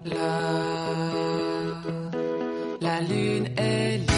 La lune est libre.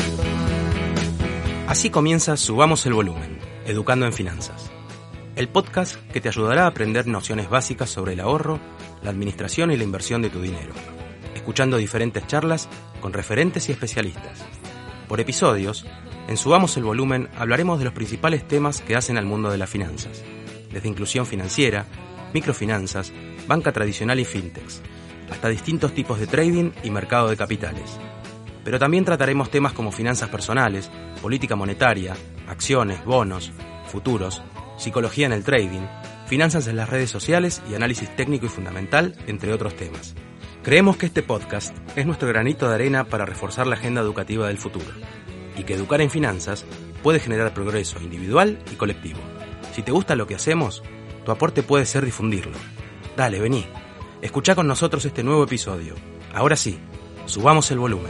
Así comienza Subamos el Volumen, Educando en Finanzas. El podcast que te ayudará a aprender nociones básicas sobre el ahorro, la administración y la inversión de tu dinero, escuchando diferentes charlas con referentes y especialistas. Por episodios, en Subamos el Volumen hablaremos de los principales temas que hacen al mundo de las finanzas, desde inclusión financiera, microfinanzas, banca tradicional y fintechs, hasta distintos tipos de trading y mercado de capitales. Pero también trataremos temas como finanzas personales, política monetaria, acciones, bonos, futuros, psicología en el trading, finanzas en las redes sociales y análisis técnico y fundamental, entre otros temas. Creemos que este podcast es nuestro granito de arena para reforzar la agenda educativa del futuro, y que educar en finanzas puede generar progreso individual y colectivo. Si te gusta lo que hacemos, tu aporte puede ser difundirlo. Dale, vení. Escuchá con nosotros este nuevo episodio. Ahora sí, subamos el volumen.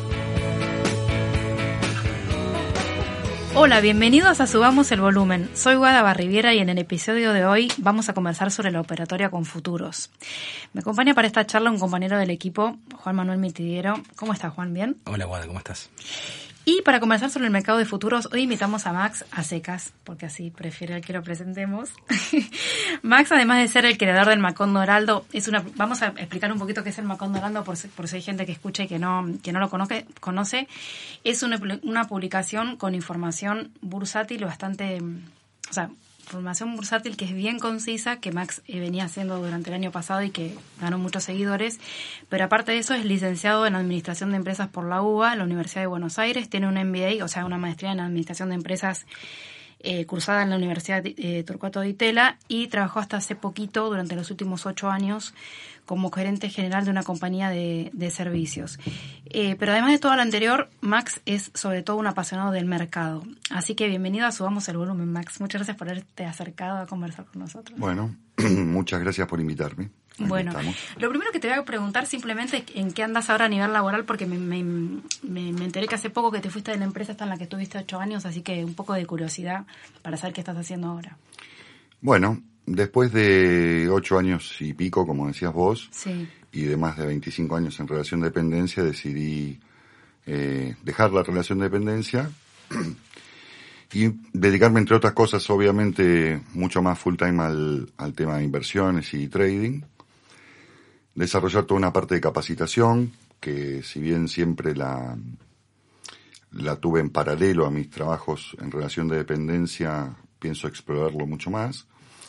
Hola, bienvenidos a Subamos el Volumen. Soy Guada Barriviera y en el episodio de hoy vamos a conversar sobre la operatoria con futuros. Me acompaña para esta charla un compañero del equipo, Juan Manuel Mitidiero. ¿Cómo estás, Juan? ¿Bien? Hola, Guada, ¿cómo estás? Y para conversar sobre el mercado de futuros, hoy invitamos a Max a secas, porque así prefiere que lo presentemos. Max, además de ser el creador del Macondo Heraldo, vamos a explicar un poquito qué es el Macondo Heraldo por si hay gente que escucha y que no lo conoce. Es una publicación con información bursátil bastante, información bursátil que es bien concisa, que Max venía haciendo durante el año pasado y que ganó muchos seguidores, pero aparte de eso es licenciado en Administración de Empresas por la UBA, la Universidad de Buenos Aires, tiene un MBA, o sea, una maestría en Administración de Empresas cursada en la Universidad Torcuato Di Tella y trabajó hasta hace poquito, durante los últimos 8 años, como gerente general de una compañía de servicios. Pero además de todo lo anterior, Max es sobre todo un apasionado del mercado. Así que bienvenido a Subamos el Volumen, Max. Muchas gracias por haberte acercado a conversar con nosotros. Bueno, muchas gracias por invitarme. Bueno, lo primero que te voy a preguntar simplemente en qué andas ahora a nivel laboral, porque me enteré que hace poco que te fuiste de la empresa hasta en la que estuviste 8 años, así que un poco de curiosidad para saber qué estás haciendo ahora. Bueno, después de 8 años y pico, como decías vos, sí, y de más de 25 años en relación de dependencia, decidí dejar la relación de dependencia y dedicarme, entre otras cosas, obviamente, mucho más full time al tema de inversiones y trading. Desarrollar toda una parte de capacitación, que si bien siempre la tuve en paralelo a mis trabajos en relación de dependencia, pienso explorarlo mucho más.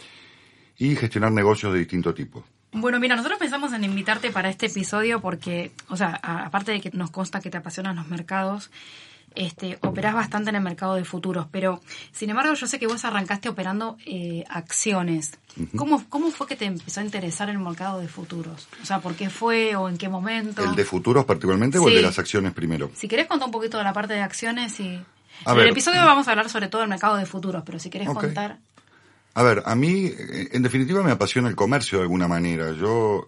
Y gestionar negocios de distinto tipo. Bueno, mira, nosotros pensamos en invitarte para este episodio porque, aparte de que nos consta que te apasionan los mercados, operás bastante en el mercado de futuros, pero sin embargo yo sé que vos arrancaste operando acciones. Uh-huh. ¿Cómo fue que te empezó a interesar el mercado de futuros? O sea, ¿por qué fue o en qué momento? ¿El de futuros particularmente o el de las acciones primero? Si querés contar un poquito de la parte de acciones y... En el episodio vamos a hablar sobre todo del mercado de futuros, pero si querés contar... A ver, a mí, en definitiva, me apasiona el comercio de alguna manera. Yo,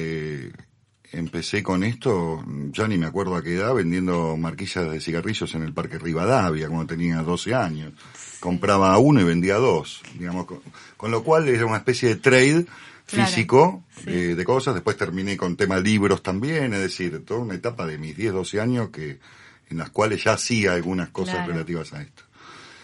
empecé con esto, ya ni me acuerdo a qué edad, vendiendo marquillas de cigarrillos en el Parque Rivadavia, cuando tenía 12 años. Sí. Compraba uno y vendía 2, digamos, con lo cual era una especie de trade físico, claro, sí, de cosas. Después terminé con tema libros también, es decir, toda una etapa de mis 10, 12 años en las cuales ya hacía algunas cosas, claro, relativas a esto.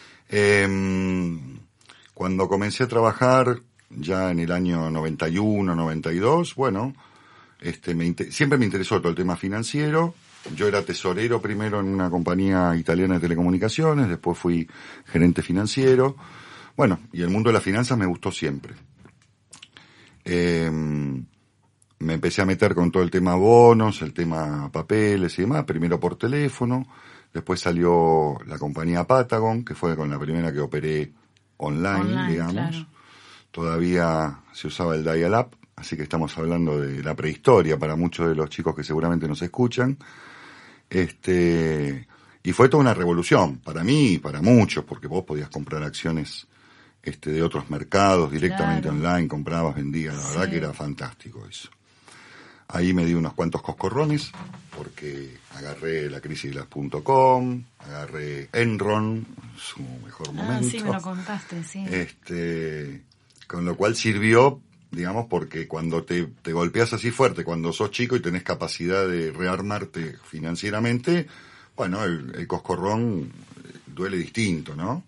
Cuando comencé a trabajar, ya en el año 91, 92, bueno, siempre me interesó todo el tema financiero. Yo era tesorero primero en una compañía italiana de telecomunicaciones, después fui gerente financiero. Bueno, y el mundo de las finanzas me gustó siempre. Me empecé a meter con todo el tema bonos, el tema papeles y demás, primero por teléfono, después salió la compañía Patagon, que fue con la primera que operé online, digamos. Claro. Todavía se usaba el dial-up, así que estamos hablando de la prehistoria para muchos de los chicos que seguramente nos escuchan. Y fue toda una revolución, para mí y para muchos, porque vos podías comprar acciones de otros mercados directamente, claro, online, comprabas, vendías, la verdad que era fantástico eso. Ahí me di unos cuantos coscorrones, porque agarré la crisis de las .com, agarré Enron, su mejor momento. Sí, me lo contaste, sí. Con lo cual sirvió digamos, porque cuando te golpeas así fuerte, cuando sos chico y tenés capacidad de rearmarte financieramente, bueno, el coscorrón duele distinto, ¿no?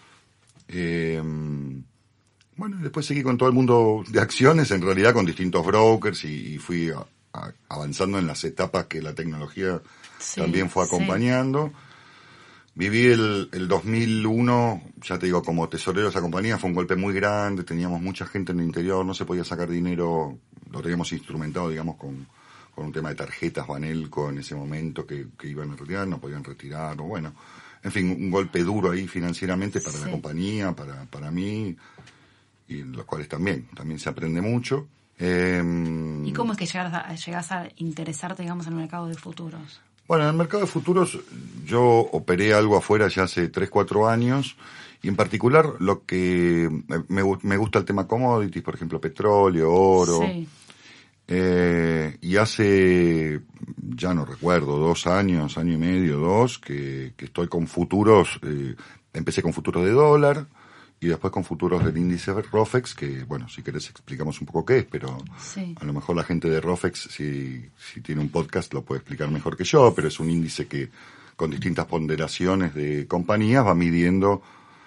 Bueno, después seguí con todo el mundo de acciones, en realidad con distintos brokers y fui avanzando en las etapas que la tecnología también fue acompañando. Viví el 2001, ya te digo, como tesorero de esa compañía, fue un golpe muy grande, teníamos mucha gente en el interior, no se podía sacar dinero, lo teníamos instrumentado, digamos, con un tema de tarjetas Banelco en ese momento que iban a retirar, no podían retirar, o bueno, en fin, un golpe duro ahí financieramente para la compañía, para mí, y en los cuales también se aprende mucho. ¿Y cómo es que llegás a interesarte, digamos, en el mercado de futuros? Bueno, en el mercado de futuros yo operé algo afuera ya hace 3-4 años y en particular lo que me gusta el tema commodities, por ejemplo, petróleo, oro. Sí. Y hace, ya no recuerdo, 2 años, año y medio, 2, que estoy con futuros, empecé con futuros de dólar y después con futuros del índice ROFEX, que bueno, si querés explicamos un poco qué es, pero a lo mejor la gente de ROFEX, si tiene un podcast, lo puede explicar mejor que yo, pero es un índice que con distintas ponderaciones de compañías va midiendo,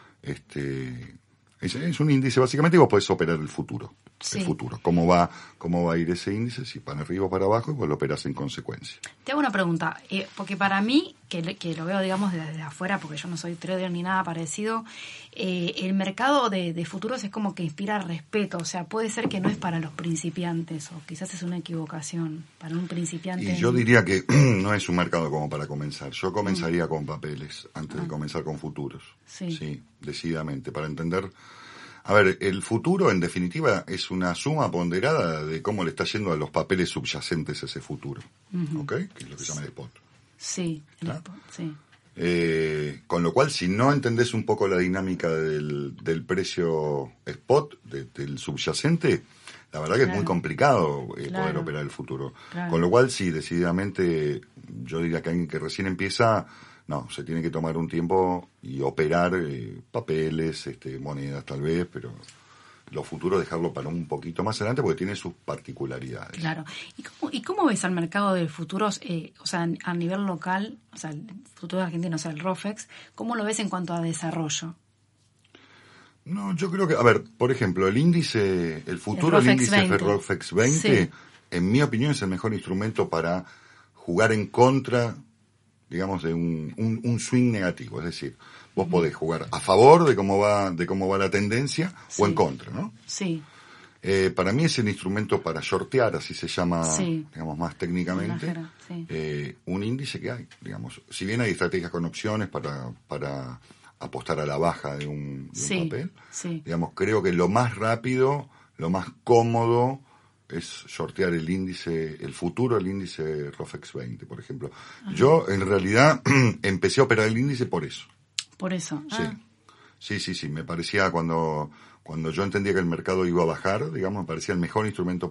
es un índice básicamente y vos podés operar el futuro. El futuro, cómo va a ir ese índice, si para arriba o para abajo, y vos lo operás en consecuencia. Te hago una pregunta, porque para mí, que lo veo, digamos, desde afuera, porque yo no soy trader ni nada parecido, el mercado de futuros es como que inspira respeto, o sea, puede ser que no es para los principiantes, o quizás es una equivocación para un principiante. Y yo diría que no es un mercado como para comenzar, yo comenzaría con papeles, antes de comenzar con futuros, sí, decididamente, para entender. A ver, el futuro, en definitiva, es una suma ponderada de cómo le está yendo a los papeles subyacentes a ese futuro, ¿ok? Que es lo que se llama el spot. Sí, el spot, sí. Con lo cual, si no entendés un poco la dinámica del precio spot, del subyacente, la verdad que es muy complicado poder operar el futuro. Claro. Con lo cual, sí, decididamente, yo diría que alguien que recién empieza... No, se tiene que tomar un tiempo y operar papeles, monedas tal vez, pero lo futuro dejarlo para un poquito más adelante porque tiene sus particularidades. Claro. ¿Y cómo ves al mercado de futuros, o sea, a nivel local, o sea, el futuro argentino, o sea, el ROFEX, cómo lo ves en cuanto a desarrollo? No, yo creo que, a ver, por ejemplo, el índice ROFEX 20, en mi opinión es el mejor instrumento para jugar en contra, digamos, de un swing negativo, es decir, vos podés jugar a favor de cómo va la tendencia o en contra, ¿no? Sí. Para mí es el instrumento para shortear, así se llama, digamos, más técnicamente, un índice que hay, digamos. Si bien hay estrategias con opciones para apostar a la baja de un papel, digamos, creo que lo más rápido, lo más cómodo es shortear el índice, el futuro, el índice ROFEX 20, por ejemplo. Ajá. Yo, en realidad, empecé a operar el índice por eso. ¿Por eso? Sí. Me parecía cuando yo entendía que el mercado iba a bajar, digamos, me parecía el mejor instrumento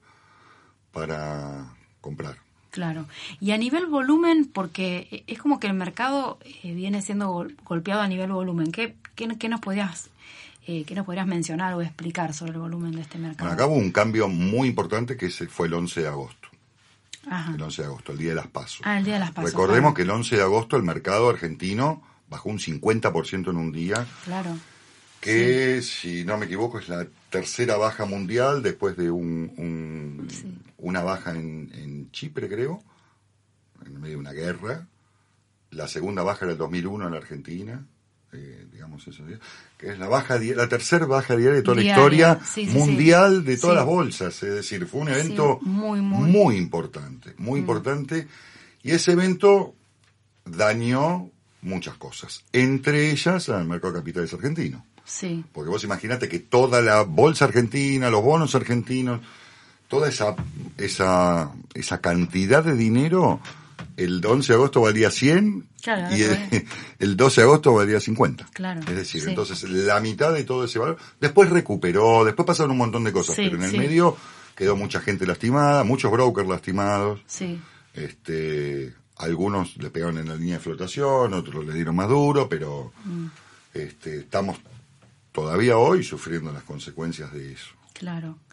para comprar. Claro. Y a nivel volumen, porque es como que el mercado viene siendo golpeado a nivel volumen. ¿Qué nos podrías mencionar o explicar sobre el volumen de este mercado? Bueno, acá hubo un cambio muy importante que fue el 11 de agosto. Ajá. El 11 de agosto, el día de las PASO. El día de las PASO. Recordemos que el 11 de agosto el mercado argentino bajó un 50% en un día. Claro. Que, si no me equivoco, es la tercera baja mundial después de una baja en Chipre, creo, en medio de una guerra. La segunda baja era el 2001 en la Argentina. Digamos eso, que es la tercera baja diaria de toda la historia mundial de todas las bolsas, es decir, fue un evento muy importante, importante, y ese evento dañó muchas cosas, entre ellas al mercado de capitales argentino. Sí. Porque vos imaginate que toda la bolsa argentina, los bonos argentinos, toda esa cantidad de dinero, el 11 de agosto valía 100 y el 12 de agosto valía 50. Claro, es decir, entonces la mitad de todo ese valor, después recuperó, después pasaron un montón de cosas, pero en el medio quedó mucha gente lastimada, muchos brokers lastimados. Sí. Algunos le pegaron en la línea de flotación, otros le dieron más duro, pero estamos todavía hoy sufriendo las consecuencias de eso. Claro.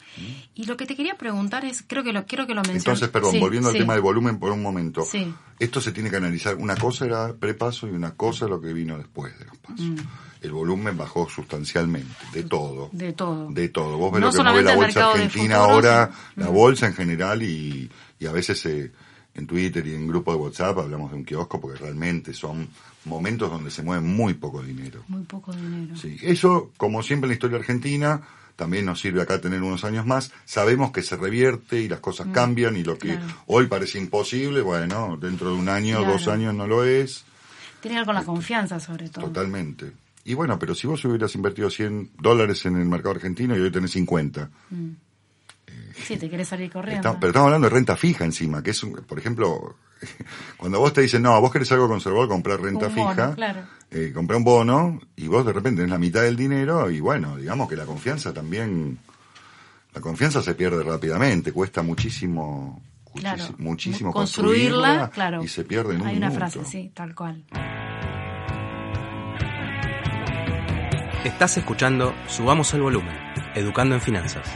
Y lo que te quería preguntar es, creo que lo mencioné. Entonces, perdón, volviendo al tema del volumen por un momento. Sí. Esto se tiene que analizar. Una cosa era prepaso y una cosa lo que vino después de los pasos. El volumen bajó sustancialmente, de todo. De todo. De todo. Vos ves No lo que mueve la solamente el bolsa mercado de argentina futuros, ahora, la bolsa en general y a veces en Twitter y en grupos de WhatsApp hablamos de un kiosco porque realmente son momentos donde se mueve muy poco dinero. Muy poco dinero. Sí, eso, como siempre en la historia argentina, también nos sirve acá tener unos años más. Sabemos que se revierte y las cosas cambian y lo que hoy parece imposible, bueno, dentro de un año, 2 años no lo es. Tiene que ver con la confianza, sobre todo. Totalmente. Y bueno, pero si vos hubieras invertido $100 en el mercado argentino y hoy tenés 50. Sí, te querés salir corriendo. Pero estamos hablando de renta fija encima, que es, por ejemplo, cuando vos te dicen, no, vos querés algo conservador, comprar renta fija, claro. Comprar un bono, y vos de repente tenés la mitad del dinero, y bueno, digamos que la confianza se pierde rápidamente, cuesta muchísimo construirla, claro. Y se pierde en un Hay una minuto. frase, sí, tal cual. Estás escuchando Subamos el Volumen, Educando en Finanzas.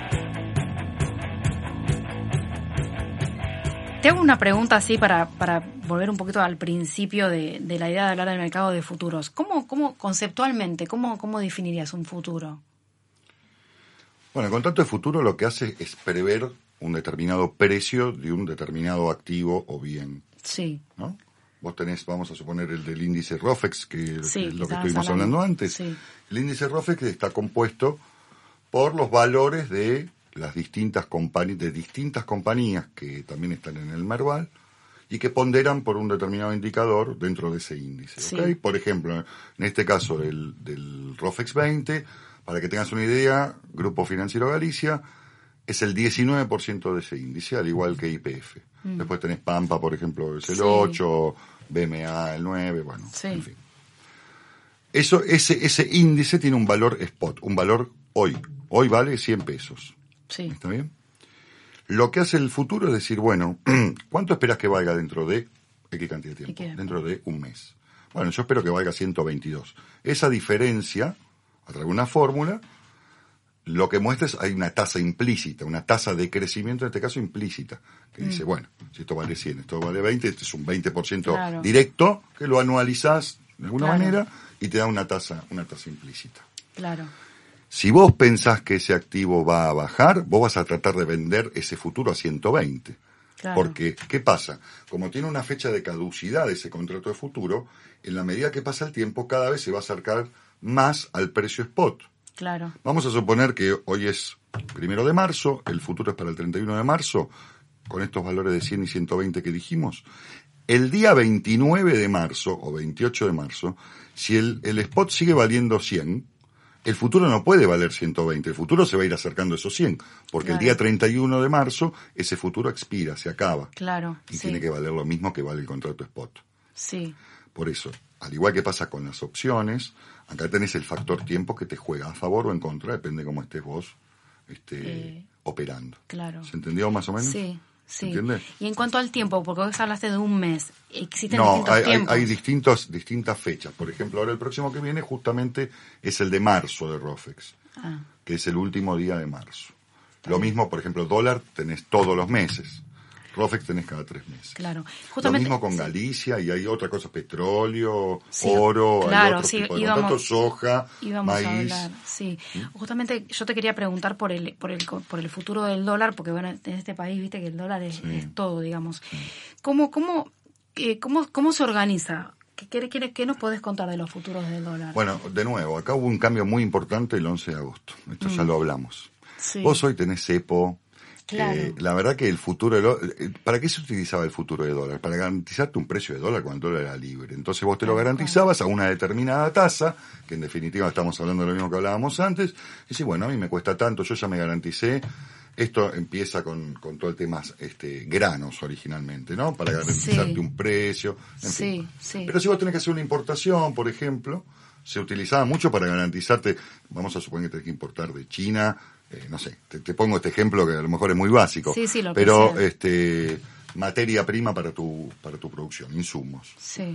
Te hago una pregunta así para volver un poquito al principio de la idea de hablar del mercado de futuros. ¿Cómo conceptualmente, cómo definirías un futuro? Bueno, el contrato de futuro lo que hace es prever un determinado precio de un determinado activo o bien. Sí. ¿No? Vos tenés, vamos a suponer, el del índice ROFEX, que es lo que estuvimos hablando hablando antes. Sí. El índice ROFEX está compuesto por los valores de las distintas compañías que también están en el Merval y que ponderan por un determinado indicador dentro de ese índice. Sí. ¿Okay? Por ejemplo, en este caso del ROFEX 20, para que tengas una idea, Grupo Financiero Galicia es el 19% de ese índice, al igual que YPF. Después tenés Pampa, por ejemplo, es el 8, BMA el 9, bueno, en fin. Ese índice tiene un valor spot, un valor hoy. Hoy vale 100 pesos. Sí. ¿Está bien? Lo que hace el futuro es decir, bueno, ¿cuánto esperas que valga dentro de X cantidad de tiempo? Dentro de un mes. Bueno, yo espero que valga 122. Esa diferencia, a través de una fórmula, lo que muestra es hay una tasa implícita, una tasa de crecimiento, en este caso implícita, que dice, bueno, si esto vale 100, esto vale 20, este es un 20% directo, que lo anualizás de alguna manera y te da una tasa implícita. Claro. Si vos pensás que ese activo va a bajar, vos vas a tratar de vender ese futuro a 120. Claro. Porque, ¿qué pasa? Como tiene una fecha de caducidad ese contrato de futuro, en la medida que pasa el tiempo, cada vez se va a acercar más al precio spot. Claro. Vamos a suponer que hoy es 1 de marzo, el futuro es para el 31 de marzo, con estos valores de 100 y 120 que dijimos. El día 29 de marzo o 28 de marzo, si el spot sigue valiendo 100, el futuro no puede valer 120, el futuro se va a ir acercando a esos 100, porque el día 31 de marzo ese futuro expira, se acaba. Claro. Y tiene que valer lo mismo que vale el contrato spot. Sí. Por eso, al igual que pasa con las opciones, acá tenés el factor tiempo que te juega a favor o en contra, depende de cómo estés vos operando. Claro. ¿Se entendió más o menos? Sí. Sí. ¿Entiendes? Y en cuanto al tiempo, porque vos hablaste de un mes, ¿existen distintos tiempos? Hay distintas fechas. Por ejemplo, ahora el próximo que viene justamente es el de marzo de ROFEX, que es el último día de marzo. Lo mismo, por ejemplo, dólar tenés todos los meses. ROFEX tenés cada 3 meses. Claro. Justamente, lo mismo con Galicia y hay otras cosas, petróleo, oro, hay otros tipos de contratos, soja, maíz. A hablar, sí. Justamente yo te quería preguntar por el futuro del dólar, porque bueno, en este país viste que el dólar es todo, digamos. ¿Cómo se organiza? ¿Qué nos podés contar de los futuros del dólar? Bueno, de nuevo, acá hubo un cambio muy importante el 11 de agosto. Esto ya lo hablamos. Sí. Vos hoy tenés cepo. Claro. La verdad que el futuro ¿para qué se utilizaba el futuro de dólar? Para garantizarte un precio de dólar cuando el dólar era libre. Entonces vos te lo garantizabas a una determinada tasa, que en definitiva estamos hablando de lo mismo que hablábamos antes, y decís, bueno, a mí me cuesta tanto, yo ya me garanticé. Esto empieza con todo el tema granos originalmente, ¿no? Para garantizarte un precio, en fin. Pero si vos tenés que hacer una importación, por ejemplo, se utilizaba mucho para garantizarte, vamos a suponer que tenés que importar de China, no sé, te pongo este ejemplo que a lo mejor es muy básico, pero materia prima para tu producción, insumos. Sí.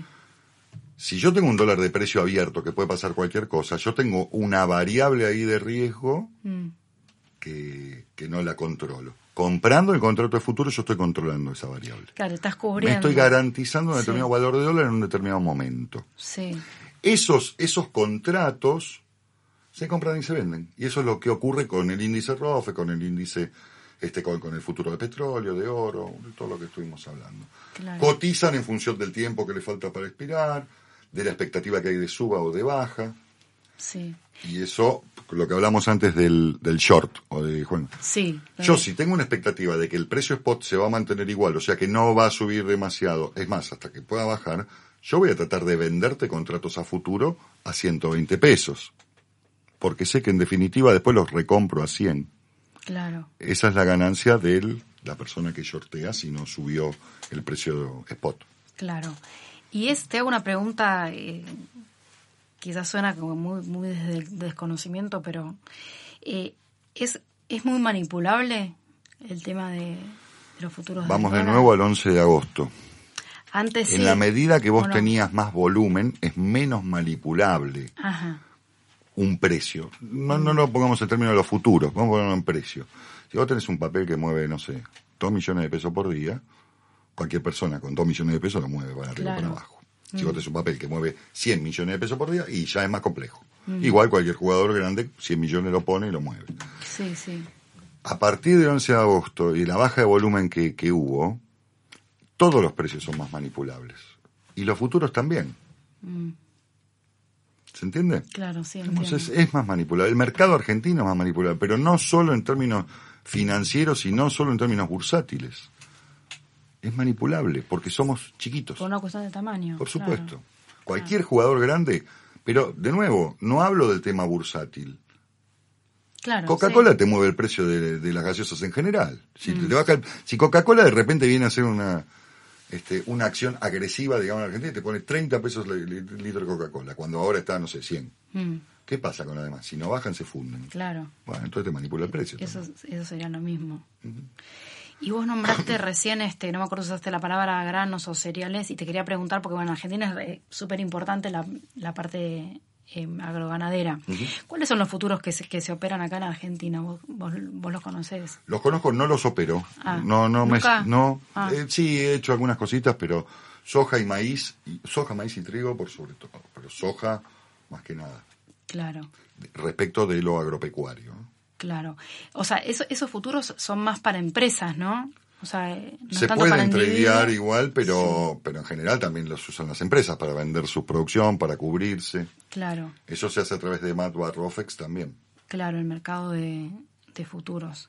Si yo tengo un dólar de precio abierto que puede pasar cualquier cosa, yo tengo una variable ahí de riesgo que no la controlo. Comprando el contrato de futuro yo estoy controlando esa variable. Claro, estás cubriendo. Me estoy garantizando un determinado valor de dólar en un determinado momento. Sí. Esos contratos se compran y se venden. Y eso es lo que ocurre con el índice ROFE, con el índice, con el futuro de petróleo, de oro, de todo lo que estuvimos hablando. Claro. Cotizan en función del tiempo que le falta para expirar, de la expectativa que hay de suba o de baja. Sí. Y eso, lo que hablamos antes del short, o de, bueno, sí. Yo si tengo una expectativa de que el precio spot se va a mantener igual, o sea que no va a subir demasiado, es más, hasta que pueda bajar, yo voy a tratar de venderte contratos a futuro a 120 pesos. Porque sé que en definitiva después los recompro a 100. Claro. Esa es la ganancia de la persona que shortea si no subió el precio spot. Claro. Y te hago una pregunta, quizás suena como muy desde el desconocimiento, pero ¿es muy manipulable el tema de los futuros? Vamos de nuevo al 11 de agosto. Antes en la medida que vos tenías más volumen, es menos manipulable. Ajá. Un precio. No lo pongamos en términos de los futuros, vamos a ponerlo en precio. Si vos tenés un papel que mueve, no sé, 2 millones de pesos por día, cualquier persona con 2 millones de pesos lo mueve para arriba o para abajo. Si vos tenés un papel que mueve 100 millones de pesos por día, y ya es más complejo. Igual cualquier jugador grande, 100 millones lo pone y lo mueve. Sí, sí. A partir del 11 de agosto y la baja de volumen que hubo, todos los precios son más manipulables. Y los futuros también. ¿Se entiende? Claro, sí. Entonces es más manipulable. El mercado argentino es más manipulable, pero no solo en términos financieros y no solo en términos bursátiles. Es manipulable porque somos chiquitos. Por una cuestión de tamaño. Por supuesto. Claro. Cualquier jugador grande, pero de nuevo, no hablo del tema bursátil. Claro, Coca-Cola te mueve el precio de las gaseosas en general. Si Coca-Cola de repente viene a hacer una acción agresiva, digamos, en Argentina, te pone 30 pesos el litro de Coca-Cola, cuando ahora está, no sé, 100. ¿Qué pasa con lo demás? Si no bajan, se funden. Claro. Bueno, entonces te manipula el precio. Eso sería lo mismo. Y vos nombraste recién, no me acuerdo si usaste la palabra granos o cereales, y te quería preguntar, porque bueno, en Argentina es súper importante la parte agroganadera. ¿Cuáles son los futuros que se operan acá en Argentina? ¿Vos los conocés? Los conozco, no los opero. ¿Nunca? Sí, he hecho algunas cositas, pero soja, maíz y trigo por sobre todo, pero soja más que nada. Claro. Respecto de lo agropecuario. Claro. O sea, esos futuros son más para empresas, ¿no? O sea, no se tanto pueden tradear igual, pero en general también los usan las empresas para vender su producción, para cubrirse. Claro. Eso se hace a través de MATBA, ROFEX también. Claro, el mercado de futuros.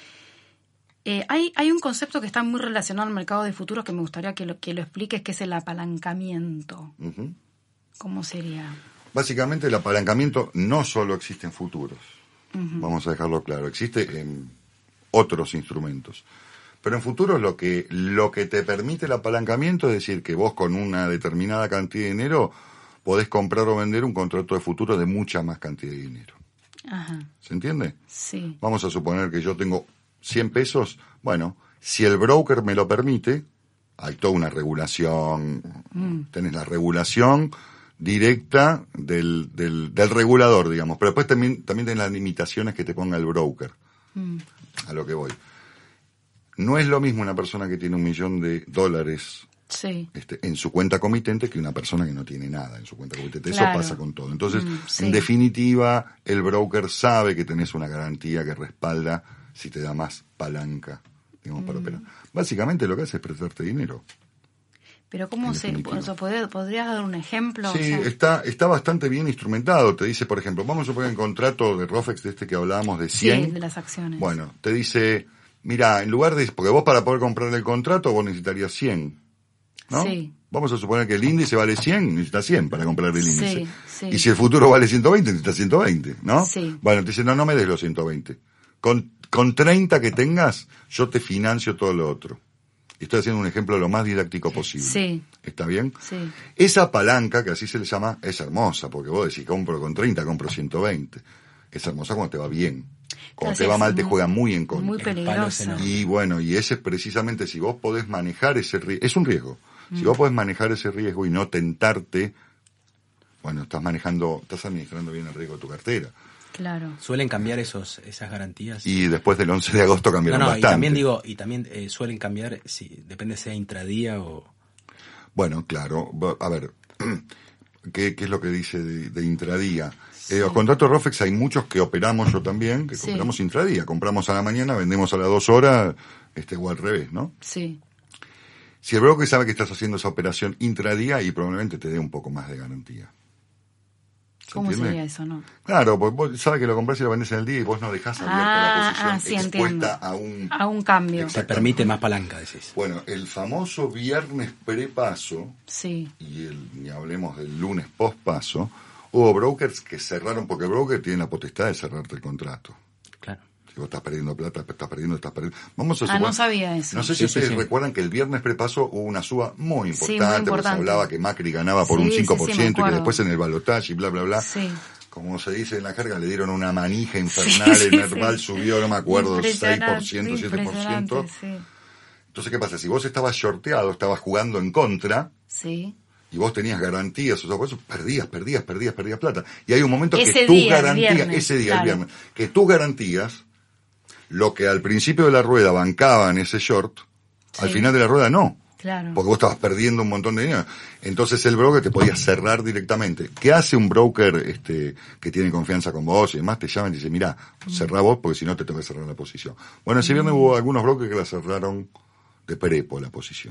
Hay un concepto que está muy relacionado al mercado de futuros que me gustaría que lo expliques, que es el apalancamiento. ¿Cómo sería? Básicamente el apalancamiento no solo existe en futuros. Vamos a dejarlo claro. Existe en otros instrumentos. Pero en futuros lo que te permite el apalancamiento es decir que vos con una determinada cantidad de dinero podés comprar o vender un contrato de futuro de mucha más cantidad de dinero. Ajá. ¿Se entiende? Sí. Vamos a suponer que yo tengo 100 pesos. Bueno, si el broker me lo permite, hay toda una regulación. Tenés la regulación directa del regulador, digamos. Pero después también tenés las limitaciones que te ponga el broker. A lo que voy. No es lo mismo una persona que tiene $1 millón sí. En su cuenta comitente que una persona que no tiene nada en su cuenta comitente. Claro. Eso pasa con todo. Entonces, sí. en definitiva, el broker sabe que tenés una garantía que respalda si te da más palanca, digamos, para operar. Básicamente lo que hace es prestarte dinero. Pero ¿cómo podrías dar un ejemplo? Sí, o sea, está bastante bien instrumentado. Te dice, por ejemplo, vamos a suponer el contrato de ROFEX de que hablábamos de 100. Sí, de las acciones. Bueno, te dice, mira, en lugar de... Porque vos para poder comprar el contrato vos necesitarías 100, ¿no? Sí. Vamos a suponer que el índice vale 100, necesitas 100 para comprar el índice. Sí. Y si el futuro vale 120, necesitas 120, ¿no? Sí. Bueno, te dice, no me des los 120. Con 30 que tengas, yo te financio todo lo otro. Estoy haciendo un ejemplo lo más didáctico posible. Sí. ¿Está bien? Sí. Esa palanca, que así se le llama, es hermosa, porque vos decís, compro con 30, compro 120. Es hermosa cuando te va bien. Cuando te va mal, te juega muy en contra. Muy peligrosa. Y bueno, y ese es precisamente, si vos podés manejar ese riesgo, es un riesgo. Si vos podés manejar ese riesgo y no tentarte, bueno, estás administrando bien el riesgo de tu cartera. Claro. ¿Suelen cambiar esas garantías? Y después del 11 de agosto cambiaron bastante. Y también suelen cambiar, si depende sea intradía o... Bueno, claro. A ver, ¿qué es lo que dice de intradía? Los contratos ROFEX hay muchos que operamos, yo también, que operamos intradía. Compramos a la mañana, vendemos a las 2 horas, o al revés, ¿no? Sí. Si el broker sabe que estás haciendo esa operación intradía, y probablemente te dé un poco más de garantía. ¿Cómo sería eso, no? Claro, pues vos sabes que lo comprás y lo vendés en el día y vos no dejás abierta la posición expuesta a un cambio. Te permite más palanca, decís. Bueno, el famoso viernes prepaso, sí. y hablemos del lunes pospaso, hubo brokers que cerraron, porque el broker tiene la potestad de cerrarte el contrato. Claro. Si vos estás perdiendo plata, estás perdiendo. Vamos a suponer, no sabía eso. No sé si ustedes recuerdan que el viernes prepaso hubo una suba muy importante, porque se hablaba que Macri ganaba por un 5% y que después en el balotaje y bla, bla, bla. Sí. Como se dice en la jerga, le dieron una manija infernal, el Merval subió, no me acuerdo, 6%, 7%. Sí. Entonces, ¿qué pasa? Si vos estabas shorteado, estabas jugando en contra, y vos tenías garantías, o sea, por eso perdías plata. Y hay un momento que tus garantías, el viernes, que tus garantías, lo que al principio de la rueda bancaban ese short, al final de la rueda no. Claro. Porque vos estabas perdiendo un montón de dinero. Entonces el broker te podía cerrar directamente. ¿Qué hace un broker que tiene confianza con vos y demás? Te llaman y dice, mira, cerrá vos porque si no te tengo que cerrar la posición. Bueno, ese viernes hubo algunos brokers que la cerraron de prepo la posición.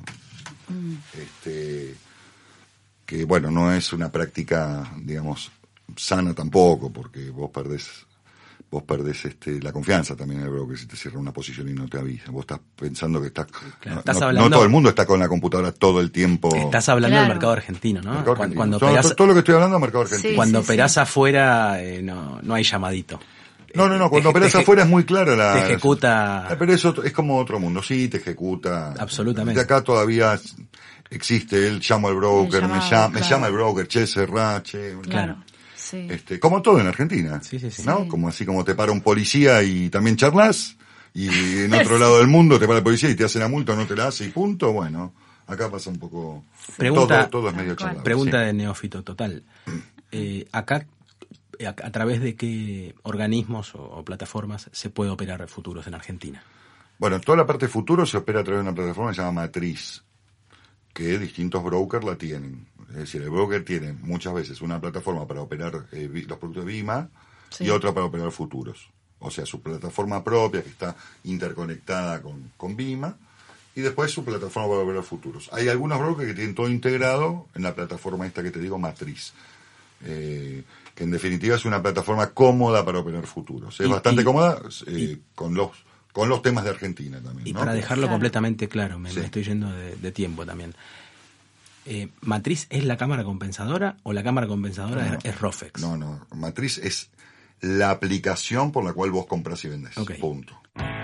Que bueno, no es una práctica, digamos, sana tampoco, porque vos perdés la confianza también en el broker si te cierra una posición y no te avisa. Vos estás pensando que no todo el mundo está con la computadora todo el tiempo. Estás hablando del mercado argentino, ¿no? Cuando operás, todo lo que estoy hablando es mercado argentino. Cuando operás afuera, no hay llamadito. No, cuando operás afuera es muy claro te ejecuta. Pero eso es como otro mundo, sí, te ejecuta. Absolutamente. De acá todavía existe, él llama al broker, me llama el broker, cerrá, Claro. Sí. Como todo en Argentina, ¿no? Sí. Como así como te para un policía y también charlas, y en otro lado del mundo te para el policía y te hace la multa o no te la hace y punto, bueno, acá pasa un poco, todo es medio charlado. Pregunta de neófito total. Acá, ¿a través de qué organismos o plataformas se puede operar futuros en Argentina? Bueno, toda la parte de futuro se opera a través de una plataforma que se llama Matriz, que distintos brokers la tienen. Es decir, el broker tiene muchas veces una plataforma para operar los productos de BIMA y otra para operar futuros. O sea, su plataforma propia que está interconectada con BIMA y después su plataforma para operar futuros. Hay algunos brokers que tienen todo integrado en la plataforma esta que te digo, Matriz. Que en definitiva es una plataforma cómoda para operar futuros. Es bastante cómoda con los temas de Argentina también. Y ¿no? para dejarlo completamente claro, me estoy yendo de tiempo también. ¿Matriz es la cámara compensadora o la cámara compensadora es ROFEX? No. Matriz es la aplicación por la cual vos compras y vendés. Okay. Punto.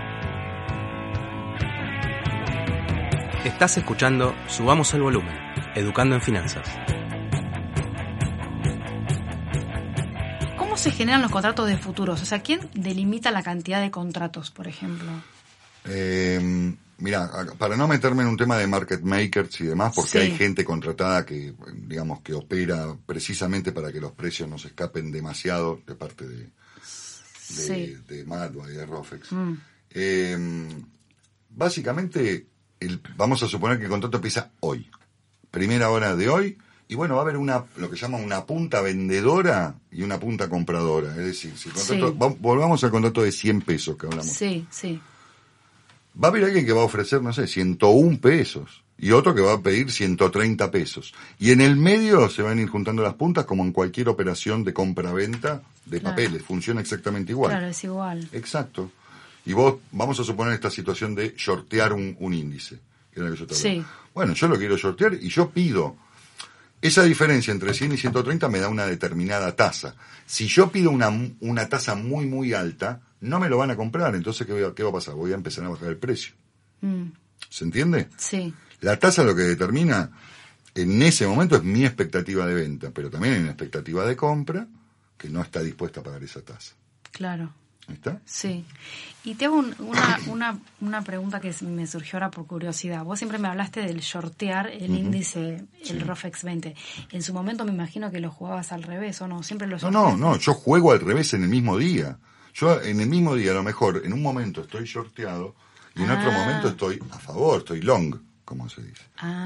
Estás escuchando Subamos el Volumen, Educando en Finanzas. ¿Cómo se generan los contratos de futuros? O sea, ¿quién delimita la cantidad de contratos, por ejemplo? Mira, para no meterme en un tema de market makers y demás, porque hay gente contratada que, digamos, que opera precisamente para que los precios no se escapen demasiado de parte de Madwa y de Rofex. Básicamente, vamos a suponer que el contrato empieza hoy, primera hora de hoy, y bueno, va a haber lo que llama una punta vendedora y una punta compradora. Es decir, si el contrato, volvamos al contrato de 100 pesos que hablamos. Sí. Va a haber alguien que va a ofrecer, 101 pesos. Y otro que va a pedir 130 pesos. Y en el medio se van a ir juntando las puntas como en cualquier operación de compra-venta de papeles. Funciona exactamente igual. Claro, es igual. Exacto. Y vos, vamos a suponer esta situación de shortear un índice. Que era lo que yo te hablaba. Bueno, yo lo quiero shortear y yo pido. Esa diferencia entre 100 y 130 me da una determinada tasa. Si yo pido una tasa muy, muy alta, no me lo van a comprar. Entonces, ¿qué va a pasar? Voy a empezar a bajar el precio. ¿Se entiende? Sí. La tasa lo que determina en ese momento es mi expectativa de venta, pero también hay una expectativa de compra que no está dispuesta a pagar esa tasa. Claro. ¿Está? Sí. Y te hago una pregunta que me surgió ahora por curiosidad. Vos siempre me hablaste del shortear el índice, el ROFEX 20. En su momento me imagino que lo jugabas al revés, ¿o no? Siempre lo No, yo juego al revés en el mismo día. Yo en el mismo día, a lo mejor, en un momento estoy shorteado y en otro momento estoy a favor, estoy long, como se dice.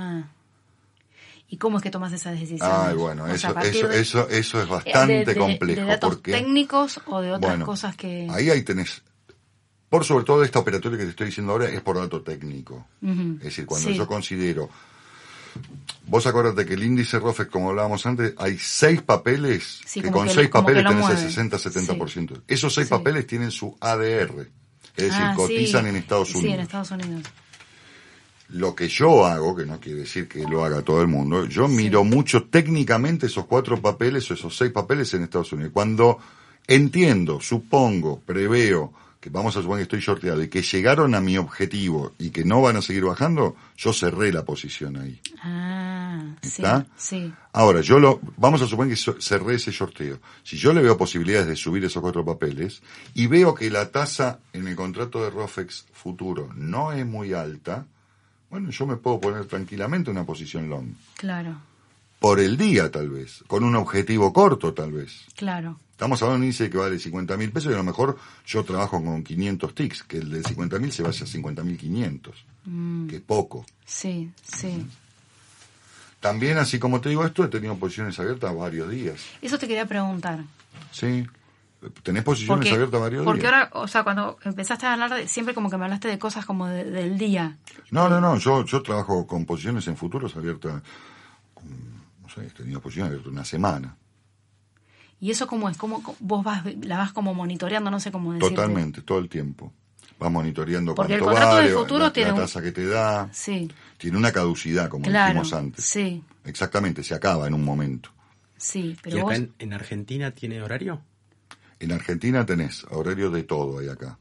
¿Y cómo es que tomas esa decisión? Bueno, eso es bastante complejo. ¿De datos porque, técnicos o de otras cosas que...? Ahí tenés... Por sobre todo esta operatoria que te estoy diciendo ahora es por dato técnico. Es decir, cuando yo considero... Vos acordate que el índice ROFEX, como hablábamos antes, hay 6 papeles, que con 6 papeles tenés el 60-70%. Sí. Esos 6 papeles tienen su ADR, es decir, cotizan en Estados Unidos. Sí, en Estados Unidos. Lo que yo hago, que no quiere decir que lo haga todo el mundo, yo miro mucho técnicamente esos 4 papeles o esos 6 papeles en Estados Unidos. Cuando entiendo, supongo, preveo que vamos a suponer que estoy shorteado y que llegaron a mi objetivo y que no van a seguir bajando, yo cerré la posición ahí. ¿Está? Sí. Ahora, vamos a suponer que cerré ese shorteo. Si yo le veo posibilidades de subir esos 4 papeles y veo que la tasa en el contrato de ROFEX futuro no es muy alta, bueno, yo me puedo poner tranquilamente una posición long. Claro. Por el día, tal vez. Con un objetivo corto, tal vez. Claro. Estamos hablando de un índice que vale 50.000 pesos y a lo mejor yo trabajo con 500 ticks, que el de 50.000 se vaya a 50.500. Que es poco. Sí. También, así como te digo esto, he tenido posiciones abiertas varios días. Eso te quería preguntar. Sí. ¿Tenés posiciones abiertas varios días? Porque ahora, o sea, cuando empezaste a hablar, siempre como que me hablaste de cosas como del día. No, yo trabajo con posiciones en futuros abiertas, no sé, he tenido posiciones abiertas una semana. ¿Y eso cómo es? ¿Cómo vos la vas como monitoreando? No sé cómo decirte. Totalmente, todo el tiempo. Vas monitoreando porque cuánto el contrato vale, de futuro tiene la tasa que te da. Sí. Tiene una caducidad, como dijimos antes. Sí. Exactamente, se acaba en un momento. Sí, pero ¿Y acá vos... en Argentina tiene horario? En Argentina tenés horario de todo ahí acá.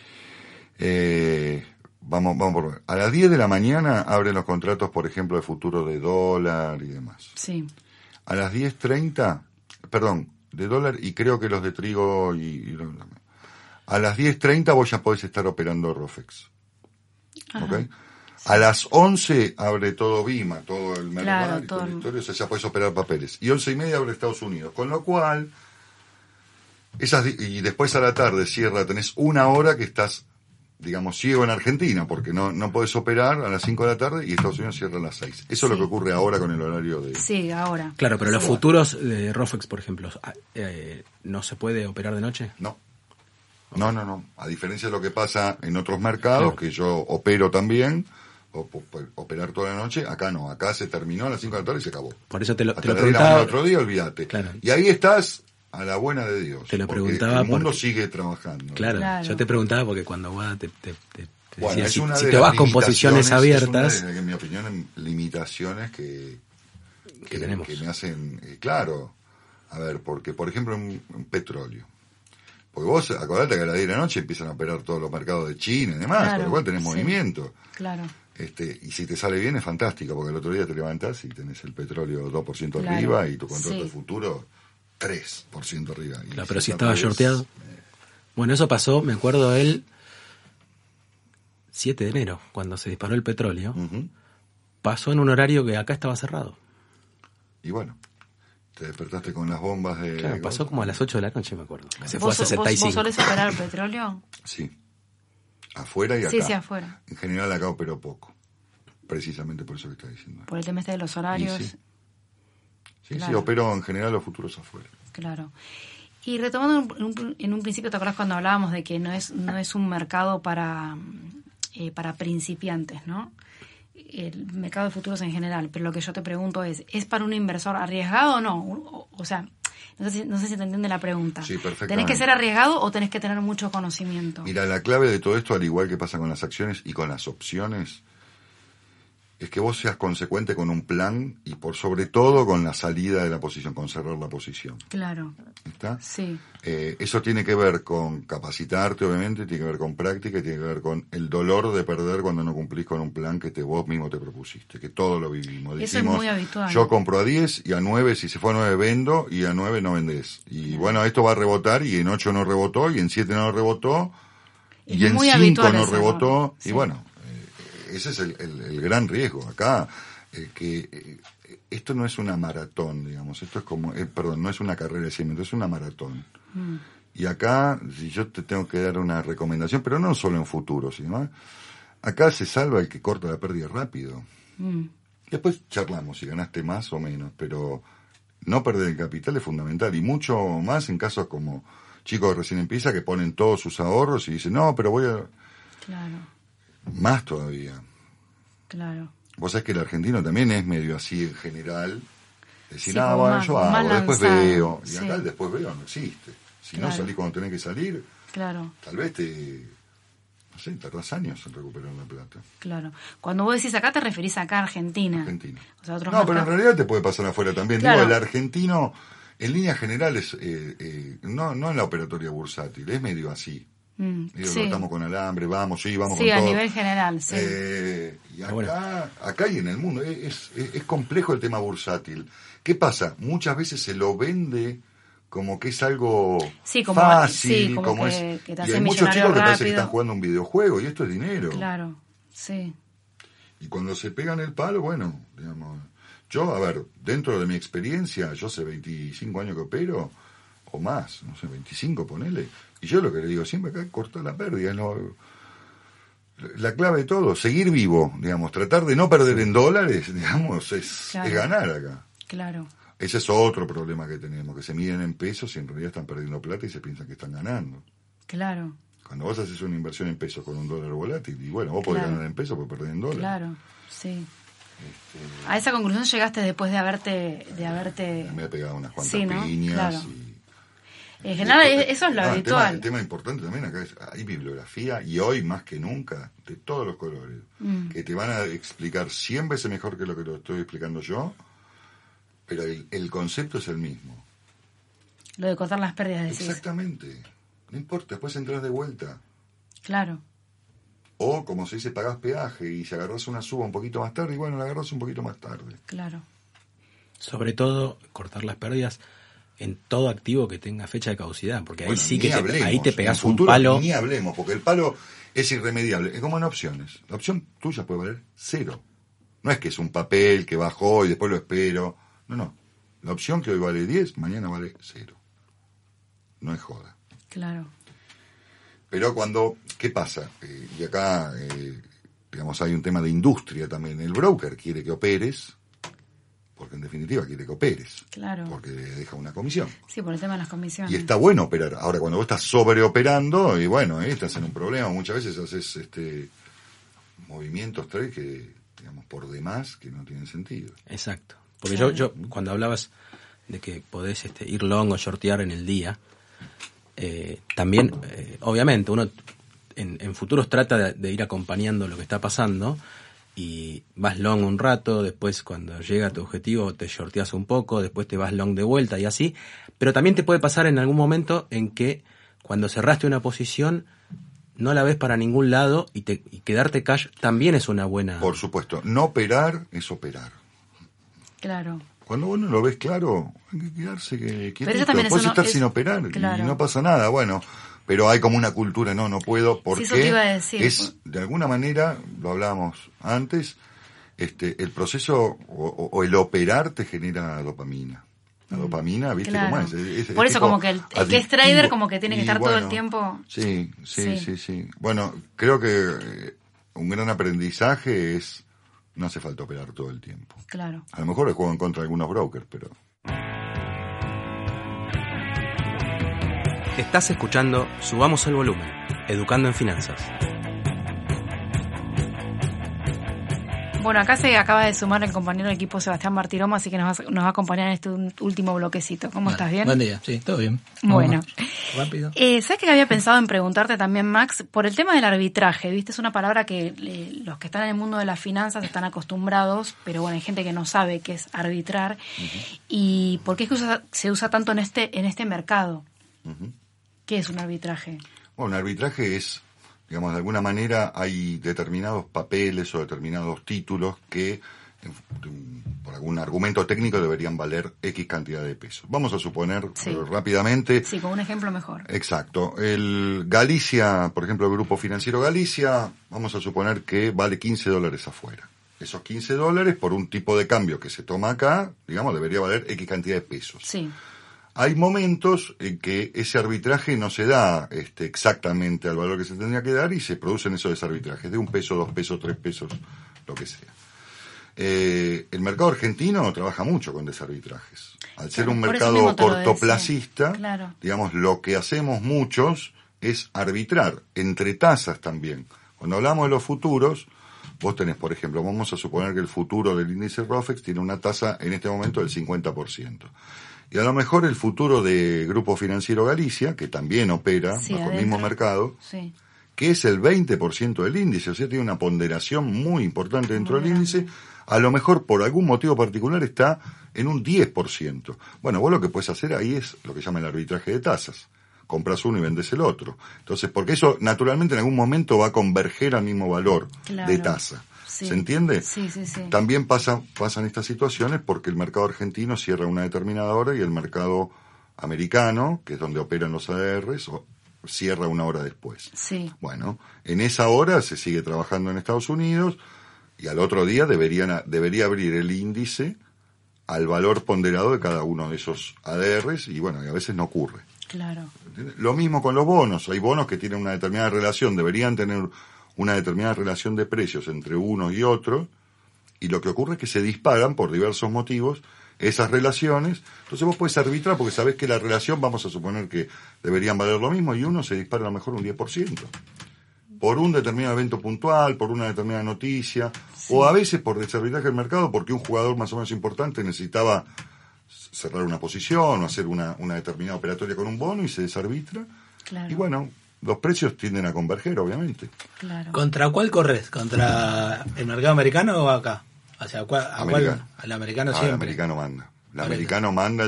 Vamos por ver. A las 10 de la mañana abren los contratos, por ejemplo, de futuro de dólar y demás. Sí. A las 10:30, perdón, de dólar y creo que los de trigo a las 10:30 vos ya podés estar operando ROFEX. ¿Ok? A las 11 abre todo Bima, todo el mercado, o sea, ya podés operar papeles. Y 11:30 abre Estados Unidos. Con lo cual, y después a la tarde cierra, tenés una hora que estás, digamos, ciego en Argentina, porque no podés operar a las 5 de la tarde y Estados Unidos cierra a las 6. Eso es lo que ocurre ahora con el horario de... Sí, ahora. Claro, pero los futuros de ROFEX, por ejemplo, ¿no se puede operar de noche? No. A diferencia de lo que pasa en otros mercados, que yo opero también, operar toda la noche, acá no. Acá se terminó a las 5 de la tarde y se acabó. Por eso te lo Hasta preguntaba. el otro día, olvídate. Claro. Y ahí estás a la buena de Dios. Te lo preguntaba el mundo sigue trabajando. Claro, yo te preguntaba porque cuando Guada te bueno, decía, es una si de te vas con posiciones abiertas... Es una de, en mi opinión, limitaciones que tenemos. Que me hacen... claro. A ver, porque, por ejemplo, en petróleo. Porque vos, acordate que a las 10 de la noche empiezan a operar todos los mercados de China y demás, con lo cual tenés movimiento. Claro. Y si te sale bien es fantástico, porque el otro día te levantás y tenés el petróleo 2% arriba y tu contrato de futuro 3% arriba. Claro, pero si estaba shorteado. Bueno, eso pasó, me acuerdo, el 7 de enero, cuando se disparó el petróleo. Pasó en un horario que acá estaba cerrado. Y bueno, te despertaste con las bombas de... Claro, pasó como a las 8 de la noche, me acuerdo. Se fue a 65. ¿Vos solés operar el petróleo? Sí. Afuera y acá. Sí, afuera. En general acá opero poco. Precisamente por eso que estás diciendo. Por el tema de los horarios. Sí, opero en general los futuros afuera. Claro. Y retomando en un principio, ¿te acordás cuando hablábamos de que no es un mercado para principiantes, ¿no? El mercado de futuros en general, pero lo que yo te pregunto ¿es para un inversor arriesgado o no? O sea, no sé si te entiende la pregunta. Sí, perfectamente. ¿Tenés que ser arriesgado o tenés que tener mucho conocimiento? Mira, la clave de todo esto, al igual que pasa con las acciones y con las opciones, es que vos seas consecuente con un plan y por sobre todo con la salida de la posición, con cerrar la posición. Claro. ¿Está? Sí. Eso tiene que ver con capacitarte, obviamente, tiene que ver con práctica y tiene que ver con el dolor de perder cuando no cumplís con un plan que vos mismo te propusiste, que todo lo vivimos. Eso es muy habitual. Yo compro a 10 y a 9, si se fue a 9 vendo, y a 9 no vendés. Y bueno, esto va a rebotar y en 8 no rebotó y en 7 no rebotó y en 5 no rebotó. Sí. Y bueno, ese es el gran riesgo acá, esto no es una maratón, digamos, esto es como, no es una carrera de 100 metros, es una maratón. Y acá, si yo te tengo que dar una recomendación, pero no solo en futuro, sino acá se salva el que corta la pérdida rápido. Después charlamos si ganaste más o menos, pero no perder el capital es fundamental, y mucho más en casos como chicos que recién empiezan, que ponen todos sus ahorros y dicen, no, pero voy a... Claro. Más todavía. Claro. Vos sabés que el argentino también es medio así en general. Decir, Sí, bueno, yo hago, después veo. Y sí. acá el después veo no existe. Si no salís cuando tenés que salir, tal vez tardás años en recuperar la plata. Claro. Cuando vos decís acá, te referís acá a Argentina. Argentina. O sea, otros no, pero en realidad te puede pasar afuera también. Claro. Digo, el argentino, en líneas generales, no en la operatoria bursátil, es medio así. Sí. Estamos con alambre, vamos con todo. Sí, a nivel general, sí. Y acá y en el mundo es complejo el tema bursátil. ¿Qué pasa? Muchas veces se lo vende como que es algo fácil, como que te hace y hay muchos chicos que parece que rápido. están jugando un videojuego y esto es dinero. Claro, sí. Y cuando se pegan el palo, bueno, digamos, yo, a ver, dentro de mi experiencia, yo hace 25 años que opero, o más, no sé, 25 ponele, y yo lo que le digo siempre acá es cortar la pérdida, la clave de todo, seguir vivo, digamos, tratar de no perder en dólares, digamos, es ganar acá. Claro. Ese es otro problema que tenemos, que se miden en pesos y en realidad están perdiendo plata y se piensan que están ganando. Claro. Cuando vos haces una inversión en pesos con un dólar volátil, y bueno, vos podés ganar en pesos, podés perder en dólares. Claro, sí. A esa conclusión llegaste después de haberte me he pegado unas cuantas piñas. Claro. Y en general eso es lo habitual. El tema importante también acá es, hay bibliografía, y hoy más que nunca, de todos los colores, que te van a explicar 100 veces mejor que lo que lo estoy explicando yo, pero el concepto es el mismo. Lo de cortar las pérdidas, decís. Exactamente. No importa, después entras de vuelta. Claro. O, como se dice, pagás peaje, y si agarrás una suba un poquito más tarde, y bueno, la agarrás un poquito más tarde. Claro. Sobre todo, cortar las pérdidas en todo activo que tenga fecha de caducidad, porque ahí sí que ahí te pegás un palo. Ni hablemos, porque el palo es irremediable. Es como en opciones. La opción tuya puede valer 0. No es que es un papel que bajó y después lo espero. No. La opción que hoy vale 10, mañana vale 0. No es joda. Claro. Pero ¿qué pasa? Y acá, digamos, hay un tema de industria también. El broker quiere que operes, porque en definitiva quiere que operes. Claro. Porque deja una comisión. Sí, por el tema de las comisiones. Y está bueno operar. Ahora, cuando vos estás sobreoperando, y bueno, estás en un problema. Muchas veces haces movimientos trade que, digamos, por demás, que no tienen sentido. Exacto. Porque yo cuando hablabas de que podés ir long o shortear en el día, también, obviamente, uno en futuros trata de ir acompañando lo que está pasando, y vas long un rato, después cuando llega a tu objetivo te shorteas un poco, después te vas long de vuelta y así, pero también te puede pasar en algún momento en que cuando cerraste una posición no la ves para ningún lado y quedarte cash también es una buena... Por supuesto, no operar es operar. Claro. Cuando uno lo ves claro, hay que quedarse quietito. Puedes estar sin operar, claro, y no pasa nada, bueno, pero hay como una cultura, no puedo, porque sí, eso te iba a decir. Es, de alguna manera, lo hablábamos antes, el proceso o el operar te genera dopamina. La dopamina, ¿viste cómo es? Por eso, como que el que es trader, como que tiene que estar todo el tiempo... Sí. Bueno, creo que un gran aprendizaje es... No hace falta operar todo el tiempo. Claro. A lo mejor le juego en contra de algunos brokers, pero... Estás escuchando Subamos el Volumen, Educando en Finanzas. Bueno, acá se acaba de sumar el compañero de equipo Sebastián Martiroma, así que nos va a acompañar en este último bloquecito. ¿Cómo estás? ¿Bien? Buen día, sí, todo bien. Bueno. Rápido. ¿Sabes que había pensado en preguntarte también, Max, por el tema del arbitraje? ¿Viste? Es una palabra que los que están en el mundo de las finanzas están acostumbrados, pero bueno, hay gente que no sabe qué es arbitrar. Uh-huh. ¿Y por qué es que se usa tanto en este mercado? Uh-huh. ¿Qué es un arbitraje? Bueno, un arbitraje es, digamos, de alguna manera hay determinados papeles o determinados títulos que por algún argumento técnico deberían valer X cantidad de pesos. Vamos a suponer rápidamente. Sí, con un ejemplo mejor. Exacto. El Galicia, por ejemplo, el Grupo Financiero Galicia, vamos a suponer que vale $15 afuera. Esos $15 por un tipo de cambio que se toma acá, digamos, debería valer X cantidad de pesos. Sí. Hay momentos en que ese arbitraje no se da exactamente al valor que se tendría que dar y se producen esos desarbitrajes de $1, $2, $3, lo que sea. El mercado argentino trabaja mucho con desarbitrajes. Al ser un mercado cortoplacista, digamos, lo que hacemos muchos es arbitrar entre tasas también. Cuando hablamos de los futuros, vos tenés, por ejemplo, vamos a suponer que el futuro del índice ROFEX tiene una tasa en este momento del 50%. Y a lo mejor el futuro de Grupo Financiero Galicia, que también opera bajo el mismo mercado, que es el 20% del índice, o sea, tiene una ponderación muy importante dentro del índice, a lo mejor por algún motivo particular está en un 10%. Bueno, vos lo que puedes hacer ahí es lo que llama el arbitraje de tasas. Compras uno y vendes el otro. Entonces, porque eso naturalmente en algún momento va a converger al mismo valor de tasa. Sí. ¿Se entiende? Sí. También pasan estas situaciones porque el mercado argentino cierra una determinada hora y el mercado americano, que es donde operan los ADRs, cierra una hora después. Sí. Bueno, en esa hora se sigue trabajando en Estados Unidos y al otro día debería abrir el índice al valor ponderado de cada uno de esos ADRs y bueno, y a veces no ocurre. Claro. ¿Entiendes? Lo mismo con los bonos. Hay bonos que tienen una determinada relación, deberían tener una determinada relación de precios entre unos y otros, y lo que ocurre es que se disparan por diversos motivos esas relaciones. Entonces vos podés arbitrar porque sabés que la relación, vamos a suponer que deberían valer lo mismo, y uno se dispara a lo mejor un 10%. Por un determinado evento puntual, por una determinada noticia, o a veces por desarbitraje del mercado, porque un jugador más o menos importante necesitaba cerrar una posición o hacer una determinada operatoria con un bono y se desarbitra. Claro. Y bueno, los precios tienden a converger, obviamente. Claro. ¿Contra cuál corres? ¿Contra el mercado americano o acá? O sea, americano. Al americano siempre. El americano manda. El americano manda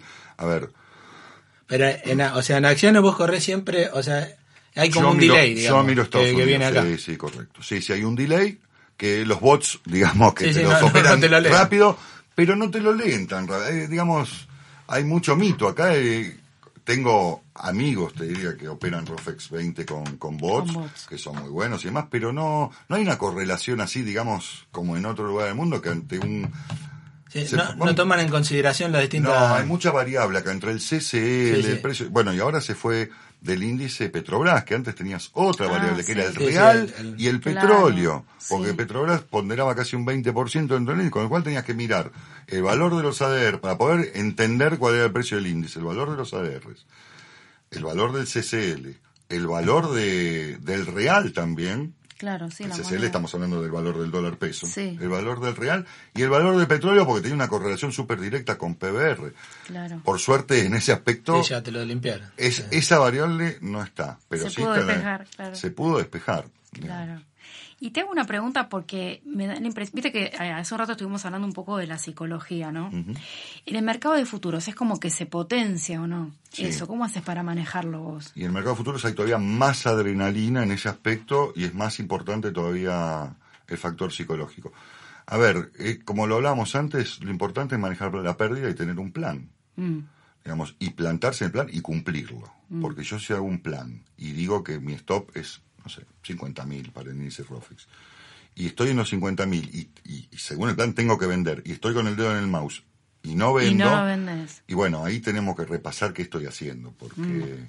a ver. Pero en acciones vos corres siempre, o sea, hay como un delay, digamos. Yo miro Estados Unidos, viene acá. Sí, correcto. Sí, hay un delay, que los bots, digamos, que los operan rápido, pero no te lo leen tan rápido. Digamos, hay mucho mito. Acá tengo amigos, te diría, que operan ROFEX 20 con bots, que son muy buenos y demás, pero no hay una correlación así, digamos, como en otro lugar del mundo, que ante un... Sí, no toman en consideración las distintas... No, hay mucha variable acá, entre el CCL, el precio... Bueno, y ahora se fue del índice Petrobras, que antes tenías otra variable, que era el real y el petróleo, porque Petrobras ponderaba casi un 20% dentro del índice, con el cual tenías que mirar el valor de los ADR para poder entender cuál era el precio del índice, el valor de los ADRs, el valor del CCL, el valor del real también. Claro, sí, el CCL estamos hablando del valor del dólar peso, el valor del real y el valor del petróleo, porque tenía una correlación súper directa con PBR. Claro. Por suerte, en ese aspecto, ya te lo limpiaron. Esa variable no está, pero se pudo despejar, se pudo despejar. Claro. Y te hago una pregunta porque me da la impresión, viste que hace un rato estuvimos hablando un poco de la psicología, ¿no? Uh-huh. En el mercado de futuros es como que se potencia, ¿o no? Sí. Eso, ¿cómo haces para manejarlo vos? Y en el mercado de futuros hay todavía más adrenalina en ese aspecto y es más importante todavía el factor psicológico. A ver, como lo hablábamos antes, lo importante es manejar la pérdida y tener un plan. Digamos, y plantarse en el plan y cumplirlo. Porque yo si hago un plan y digo que mi stop es, no sé, 50.000 para el índice ROFEX, y estoy en los 50.000 y según el plan tengo que vender, y estoy con el dedo en el mouse y no vendo, y no lo vendes. Y bueno, ahí tenemos que repasar qué estoy haciendo, porque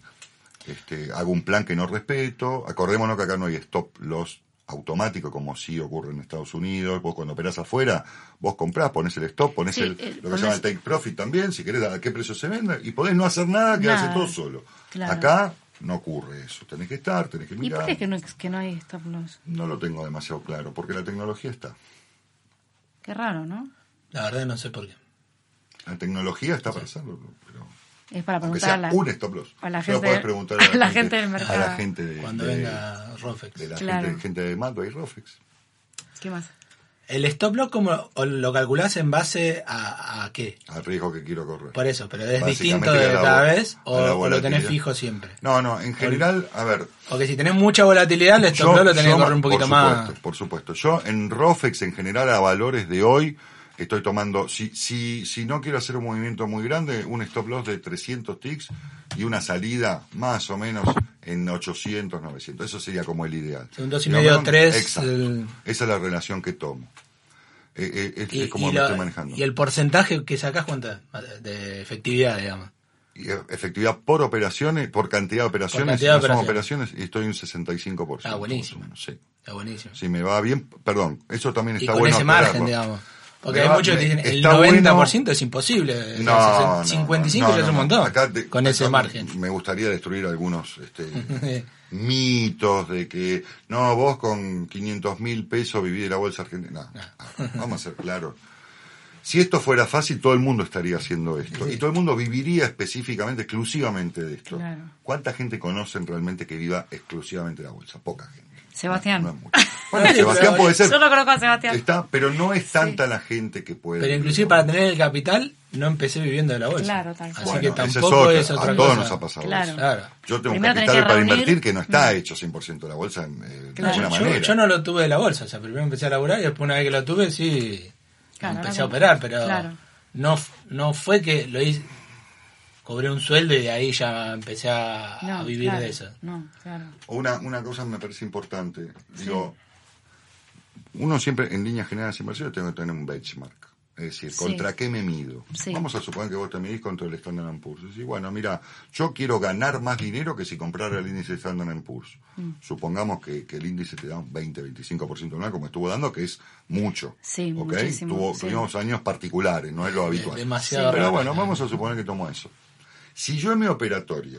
hago un plan que no respeto. Acordémonos que acá no hay stop loss automático como sí ocurre en Estados Unidos. Vos cuando operás afuera, vos comprás, ponés el stop, ponés lo que se llama el take profit también, si querés a qué precio se venda, y podés no hacer nada, quedarse todo solo. Claro. Acá no ocurre eso, tenés que mirar. ¿Y por qué que no hay stop loss? No lo tengo demasiado claro, porque la tecnología está. Qué raro, ¿no? La verdad no sé por qué. La tecnología está para hacerlo, pero Es para aunque preguntar sea un stop loss. a la Se lo gente, podés preguntar a la gente del mercado. A la gente Cuando venga Rofex. de la Claro. gente de Mato y Rofex. ¿Qué más? ¿El stop loss como lo calculás en base a qué? Al riesgo que quiero correr. Por eso, pero es Básicamente distinto de que a la cada vo- vez a la o lo tenés volatilidad. fijo siempre. No, en general, a ver. Porque si tenés mucha volatilidad, el stop loss lo tenés que correr un poquito más. Por supuesto. Yo en Rofex en general a valores de hoy estoy tomando, si no quiero hacer un movimiento muy grande, un stop loss de 300 ticks y una salida más o menos en 800, 900. Eso sería como el ideal. Un 2,5, 3. Exacto. Esa es la relación que tomo. Es como me estoy manejando. ¿Y el porcentaje que sacás cuánto es de efectividad, digamos? Y efectividad por operaciones, por cantidad de operaciones, cantidad de no son operaciones, y estoy en 65%. Ah, buenísimo. más o menos, sí. Está buenísimo. Si me va bien, perdón, eso también Y está con bueno. ese margen, aclararlo. digamos. Porque Me hay va- muchos que dicen el está 90% es imposible. No, 55 ya es un montón. Con ese margen. Me gustaría destruir algunos mitos de que, no, vos con 500.000 pesos vivís de la bolsa argentina. No, vamos a ser claros. Si esto fuera fácil, todo el mundo estaría haciendo esto. Y todo el mundo viviría específicamente, exclusivamente de esto. Claro. ¿Cuánta gente conocen realmente que viva exclusivamente de la bolsa? Poca gente. Sebastián. No es mucho. Bueno, Sebastián puede ser. Yo no conozco a Sebastián. Está, pero no es tanta la gente que puede. Pero inclusive para tener el capital, no empecé viviendo de la bolsa. Claro, tal Así cual. que Bueno, esa tampoco es a otra todos cosa. nos ha pasado Claro. eso. Claro. Yo tengo un Primero tenés capital que para reunir. invertir que no está hecho 100% de la bolsa de Claro, ninguna yo, manera. yo no lo tuve de la bolsa, o sea, primero empecé a laburar y después una vez que lo tuve, sí, Claro, empecé ahora a operar, pero claro. no fue que lo hice, cobré un sueldo y de ahí ya empecé a vivir claro, de eso. No, claro. Una cosa me parece importante. Digo, uno siempre, en líneas generales de inversión, tengo que tener un benchmark. Es decir, Sí. ¿contra qué me mido? Sí. Vamos a suponer que vos te midís contra el Standard & Poor's. Decís, bueno, mira, yo quiero ganar más dinero que si comprara el índice Standard & Poor's. Supongamos que el índice te da un 20-25% anual, como estuvo dando, que es mucho. Sí, ¿Ok? muchísimo, sí. Tuvimos años particulares, no es lo habitual. Demasiado Sí. Pero rápido. bueno, vamos a suponer que tomo eso. Si yo en mi operatoria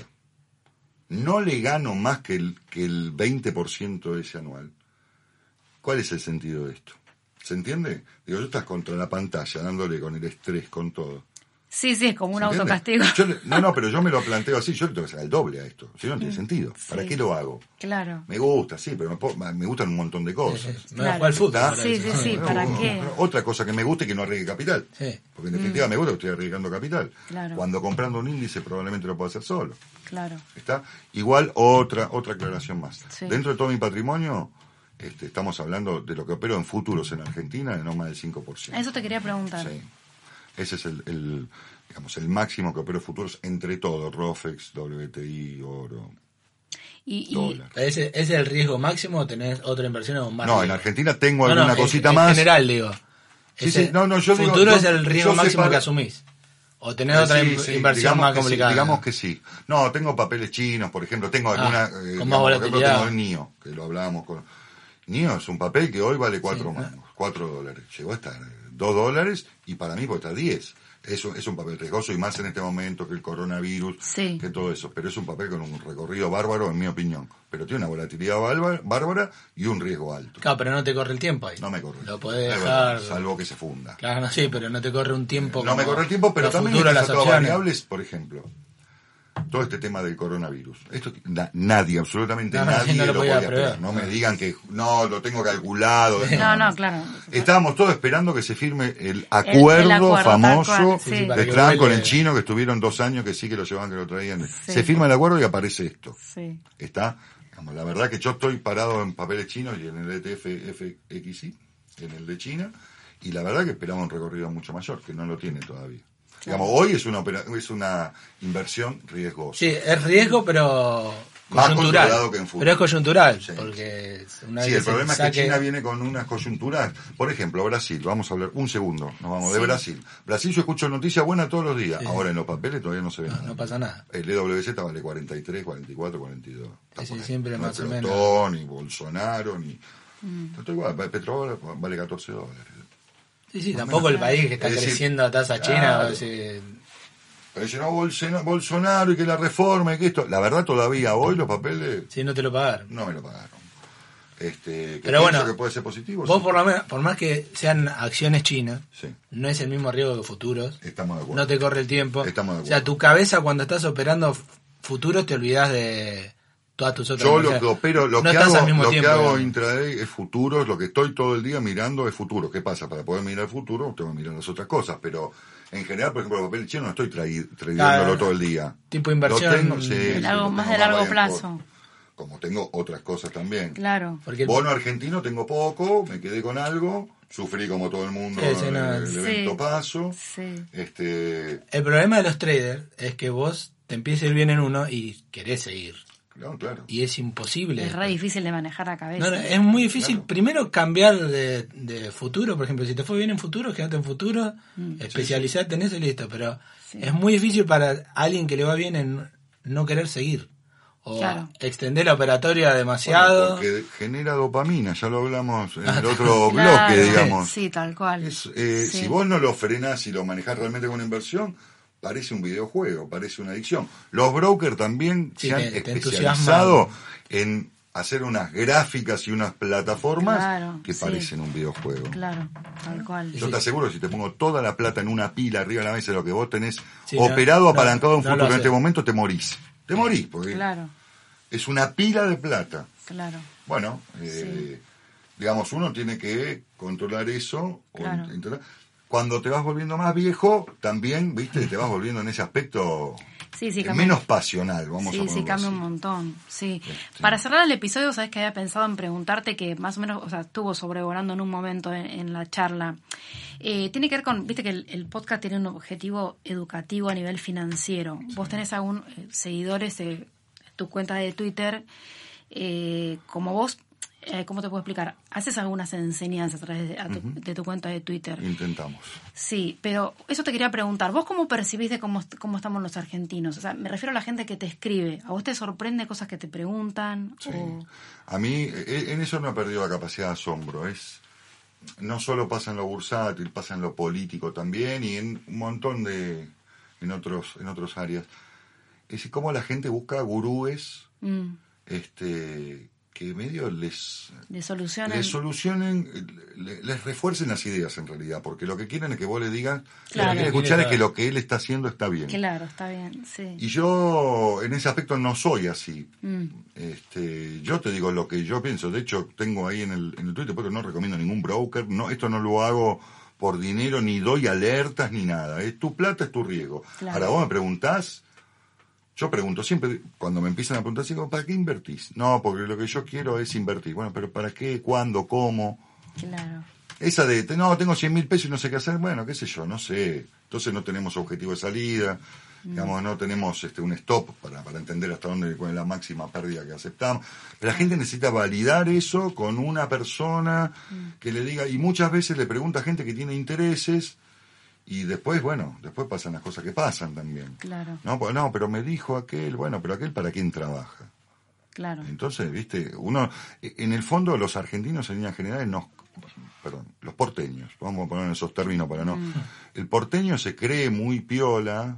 no le gano más que el 20% de ese anual, ¿cuál es el sentido de esto? ¿Se entiende? Digo, tú estás contra la pantalla, dándole con el estrés, con todo. Sí, es como un ¿Se entiende? autocastigo. No, pero yo me lo planteo así, yo le tengo que sacar el doble a esto. Si no, no tiene sentido. ¿Para Sí. qué lo hago? Claro. Me gusta, sí, pero me gustan un montón de cosas. Me voy a Claro. jugar al fútbol. ¿Está? para Sí, eso. sí, ¿para qué? Otra cosa que me gusta es que no arriesgue capital. Sí. Porque en definitiva me gusta que estoy arriesgando capital. Claro. Cuando comprando un índice probablemente lo puedo hacer solo. Claro. ¿Está? Igual otra aclaración más. Sí. Dentro de todo mi patrimonio, estamos hablando de lo que opero en futuros en Argentina, de no más del 5%. Eso te quería preguntar. Sí. Ese es el máximo que opero en futuros entre todo, Rofex, WTI, oro, Y dólar. ¿Ese es el riesgo máximo o tenés otra inversión o más? No, en riesgo? Argentina tengo No, alguna en- cosita en más. general, digo. Sí, Ese sí, no, yo digo, futuro yo- es el riesgo yo máximo separo- que asumís. O tenés otra Sí, inversión digamos más que sí, complicada. digamos que sí. No, tengo papeles chinos, por ejemplo. Tengo alguna. con más digamos, por ejemplo, volatilidad. tengo el NIO, que lo hablábamos con. NIO es un papel que hoy vale 4 mangos, $4. Llegó a estar $2 y para mí puede estar 10. Es un papel riesgoso y más en este momento que el coronavirus, Sí. que todo eso. Pero es un papel con un recorrido bárbaro, en mi opinión. Pero tiene una volatilidad bárbara y un riesgo alto. Claro, pero no te corre el tiempo ahí. No me corre. Lo podés Es dejar. verdad, salvo que se funda. Claro, no, sí, pero no te corre un tiempo. No me como corre el tiempo, pero los también futuros, estas las otras opciones. variables, por ejemplo, todo este tema del coronavirus. Esto nadie, absolutamente No, nadie no lo lo podía podía prever. prever. No me digan que no, lo tengo calculado. No, claro. Estábamos todos esperando que se firme el acuerdo, acuerdo, tal famoso cual, sí. Sí, para de que Trump con vuele. el chino, que estuvieron 2 años, que sí que lo llevaban, que lo traían. Sí. Se firma el acuerdo y aparece esto. Sí. Está, digamos, la verdad que yo estoy parado en papeles chinos y en el ETF FXI, en el de China, y la verdad que esperamos un recorrido mucho mayor, que no lo tiene todavía. Digamos, hoy es una inversión riesgosa. Sí, es riesgo, pero Más coyuntural. controlado que en fútbol. Pero es coyuntural, Sí. porque una Sí, vez el que problema se es que China viene con unas coyunturas. Por ejemplo, Brasil, vamos a hablar un segundo, nos vamos de Sí. Brasil. Brasil yo escucho noticias buenas todos los días, ahora en los papeles todavía no se ve nada. no pasa nada. El EWZ vale 43, 44, 42. Está Sí, por ahí. siempre No más es o menos. Pelotón, ni Bolsonaro, ni... Está igual, Petrodólar vale $14. Sí, tampoco el país que está Es decir, creciendo a tasa china. claro. a veces- Pero dice, no, Bolsonaro y que la reforma y que esto... La verdad todavía hoy los papeles Sí, no te lo pagaron. no me lo pagaron. que Pero pienso bueno, que puede ser positivo. Vos sí. por más que sean acciones chinas, Sí. no es el mismo riesgo que futuros. Estamos de acuerdo. No te corre el tiempo. Estamos de acuerdo. O sea, tu cabeza cuando estás operando futuros te olvidas de todas tus otras Yo cosas. lo que opero, lo No que estás hago, al mismo lo tiempo, que hago digamos. intraday es futuros, lo que estoy todo el día mirando es futuro. ¿Qué pasa? Para poder mirar el futuro tengo que mirar las otras cosas, pero en general, por ejemplo, el papel chino no estoy trayéndolo todo el día. Tipo inversión, Lo tengo, sí, de sí, largo- lo más tengo de largo bien plazo. como tengo otras cosas también. Claro. Porque Bono argentino tengo poco, me quedé con algo, sufrí como todo el mundo Sí, sí, no, el sí. evento paso. Sí. el problema de los traders es que vos te empieza a ir bien en uno y querés seguir. No, claro. Y es imposible. Es re difícil de manejar la cabeza. No, es muy difícil Claro. primero cambiar de futuro. Por ejemplo, si te fue bien en futuro, quédate en futuro, especializate en eso y listo. Pero Sí. es muy difícil para alguien que le va bien en no querer seguir. O Claro. extender la operatoria demasiado. Bueno, porque genera dopamina, ya lo hablamos en el otro Claro, bloque, digamos. Sí, tal cual. Es, Sí. Si vos no lo frenás y lo manejás realmente con una inversión, parece un videojuego, parece una adicción. Los brokers también Sí, se han te especializado entusiasman. en hacer unas gráficas y unas plataformas Claro, que sí. parecen un videojuego. Claro, tal cual. Yo te aseguro, si te pongo toda la plata en una pila arriba de la mesa de lo que vos tenés Sí, operado, no, apalancado en un no futuro lo en este haces. momento, te morís. Te morís, porque Claro, es una pila de plata. claro. Bueno, digamos, uno tiene que controlar eso. Claro. Cuando te vas volviendo más viejo, también, viste, te vas volviendo en ese aspecto Sí, sí, cambia. menos pasional, vamos a Sí, ponerlo sí, cambia así. un montón, sí. Para cerrar el episodio, sabes que había pensado en preguntarte que más o menos, o sea, estuvo sobrevolando en un momento en la charla. Tiene que ver con, viste que el podcast tiene un objetivo educativo a nivel financiero. ¿Vos tenés algún seguidores en tu cuenta de Twitter? Como vos, ¿cómo te puedo explicar? ¿Haces algunas enseñanzas a través de tu cuenta de Twitter? Intentamos. Sí, pero eso te quería preguntar. ¿Vos cómo percibís de cómo estamos los argentinos? O sea, me refiero a la gente que te escribe. ¿A vos te sorprende cosas que te preguntan? Sí. O... A mí, en eso no he perdido la capacidad de asombro. No solo pasa en lo bursátil, pasa en lo político también y en un montón en otros áreas. Es decir, cómo la gente busca gurúes que medio les solucionen, les refuercen las ideas en realidad, porque lo que quieren es que vos le digas, Claro. lo que quieren escuchar es que lo que él está haciendo está bien. Claro, está bien, sí. Y yo en ese aspecto no soy así. Yo te digo lo que yo pienso. De hecho, tengo ahí en el Twitter, porque no recomiendo ningún broker. No, esto no lo hago por dinero, ni doy alertas, ni nada. Es tu plata, es tu riesgo. Claro. Ahora vos me preguntás, yo pregunto siempre, cuando me empiezan a preguntar, digo, ¿para qué invertís? No, porque lo que yo quiero es invertir. Bueno, pero ¿para qué? ¿Cuándo? ¿Cómo? Claro. Esa de, no, tengo 100.000 pesos y no sé qué hacer, bueno, qué sé yo, no sé. Entonces no tenemos objetivo de salida, digamos, no tenemos un stop para entender hasta dónde, cuál es la máxima pérdida que aceptamos. Pero la gente necesita validar eso con una persona que le diga, y muchas veces le pregunta a gente que tiene intereses, y después, bueno, después pasan las cosas que pasan también. Claro. No, pues, no, pero me dijo aquel, bueno, pero aquel ¿para quién trabaja? Claro. Entonces, viste, uno, en el fondo los argentinos en líneas generales los porteños, vamos a poner esos términos para no. El porteño se cree muy piola,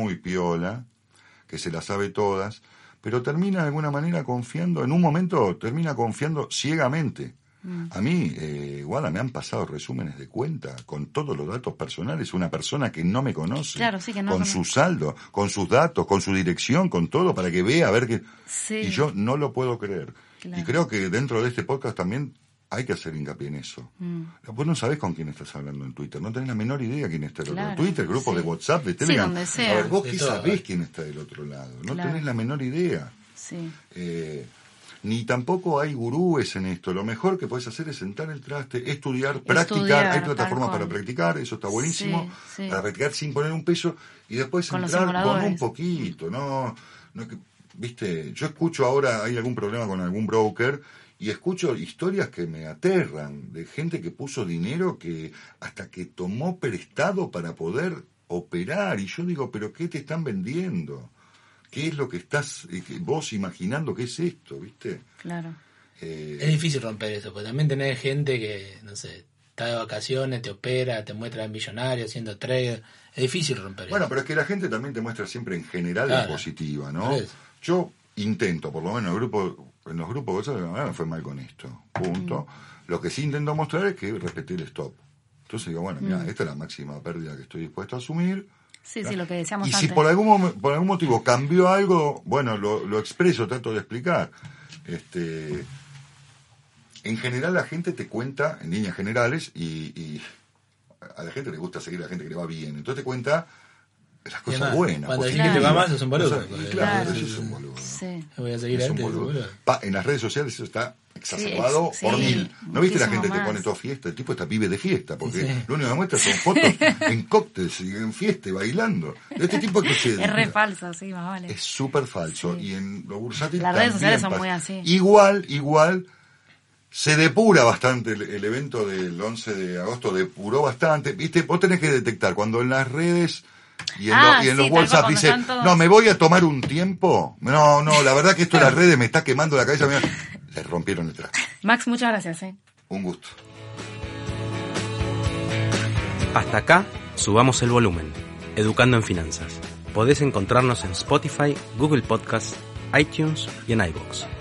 que se la sabe todas, pero termina de alguna manera confiando, en un momento termina confiando ciegamente. A mí, Guada, me han pasado resúmenes de cuenta con todos los datos personales, una persona que no me conoce, Claro, sí, que no con conoce. su saldo, con sus datos, con su dirección, con todo, para que vea, a ver qué... Sí. Y yo no lo puedo creer. Claro. Y creo que dentro de este podcast también hay que hacer hincapié en eso. Vos no sabés con quién estás hablando en Twitter, no tenés la menor idea quién está del otro lado. Claro, Twitter, grupos sí. de WhatsApp, de Sí, Telegram. donde sea. A ver, vos De qué todo. sabés quién está del otro lado. No Claro. tenés la menor idea. Sí. Ni tampoco hay gurúes en esto. Lo mejor que podés hacer es sentar el traste, estudiar, practicar. Estudiar, Hay tal plataformas cual. para practicar, eso está buenísimo. Sí, sí. Para practicar sin poner un peso y después Con los entrar con simuladores. un poquito. No viste, yo escucho ahora, hay algún problema con algún broker y escucho historias que me aterran de gente que puso dinero que hasta que tomó prestado para poder operar. Y yo digo, ¿pero qué te están vendiendo? ¿Qué es lo que estás vos imaginando que es esto, viste? Claro. Es difícil romper eso, porque también tenés gente que, no sé, está de vacaciones, te opera, te muestra en millonario, siendo trader. Es difícil romper Bueno, eso. pero es que la gente también te muestra siempre en general la Claro. positiva, ¿no? Por eso. Yo intento, por lo menos en los grupos de WhatsApp, me fue mal con esto, punto. Lo que sí intento mostrar es que respeté el stop. Entonces digo, bueno, mira, esta es la máxima pérdida que estoy dispuesto a asumir. Sí, lo que decíamos y antes. si por algún motivo cambió algo, bueno, lo expreso, trato de explicar. En general la gente te cuenta, en líneas generales, y a la gente le gusta seguir a la gente que le va bien. Entonces te cuenta las cosas buenas. Cuando decís que te va mal, sos un boludo. Claro, eso es un boludo. Sí. Voy a seguir Es un antes, boludo. En las redes sociales eso está exacerbado Sí, por 1000. ¿No viste la gente muchísimo que pone más. toda fiesta? El tipo está pibe de fiesta, porque Sí. lo único que muestra son fotos en cócteles y en fiesta y bailando. Este tipo que se Es re falso, sí, más vale. es súper falso. Sí. Y en los bursátiles Las redes también sociales son pasa. muy así. Igual se depura bastante el evento del 11 de agosto, depuró bastante. Viste, vos tenés que detectar cuando en las redes y en los sí, WhatsApp tal cual, dice, cuando están todos- no, me voy a tomar un tiempo. No, la verdad que esto de las redes me está quemando la cabeza. Mirá, le rompieron el traje. Max, muchas gracias. Un gusto. Hasta acá, subamos el volumen. Educando en Finanzas. Podés encontrarnos en Spotify, Google Podcasts, iTunes y en iVoox.